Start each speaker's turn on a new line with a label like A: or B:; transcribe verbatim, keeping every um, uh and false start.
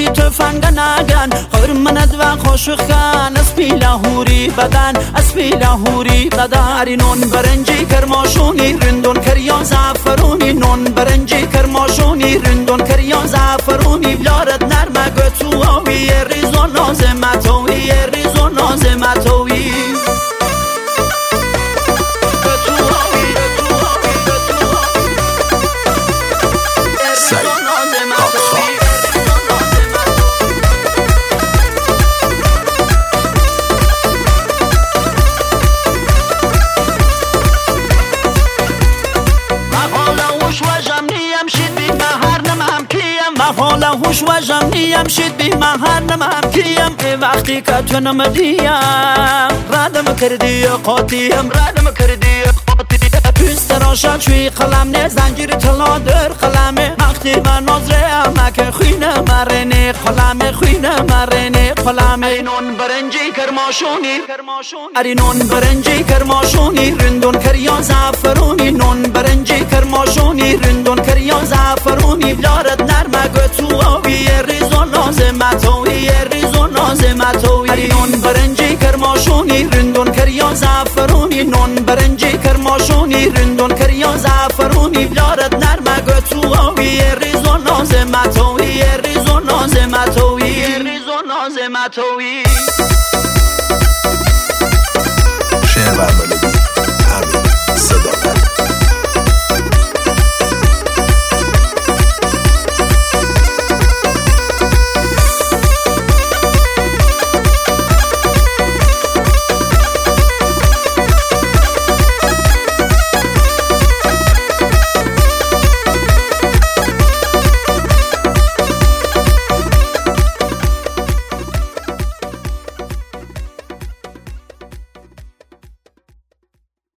A: بی تفنگ نگن خرمند و خوشخ کن اسپی لاهوری بدن اسپی لاهوری بدن نون برنجی کرماشونی رندون کریان زعفرونی نون برنجی کرماشونی رندون کریان زعفرونی لارد نرمه گتو آوی ریزو نازمتوی ریزو نازمتوی حالا هوش و جمعیم شد بی مهر نمم کیم وقتی که تو نمدیم ردم کردی قاطیم ردم کردی قاطیم پوست راشد شوی قلم نه زنجیر طلا در قلمه وقتی من نظره مک خوینه مرنه قلمه خوینه مرنه قلمه نون برنجی کرماشونی اری نون برنجی کرماشونی رندون کریان زعفرونی نون برنجی کرماشونی رندون کریان زعفرونی لارد نرمه گتو آوی ریزو نازمتوی ریزو نازمتوی اری نون برنجی کرماشونی رندون کریان زعفرونی نون برنجی کرماشونی رندون کریان زعفرونی لارد نرمه گتو آوی ریزو نازمتوی ریزو نازمتوی ریزو نازمتوی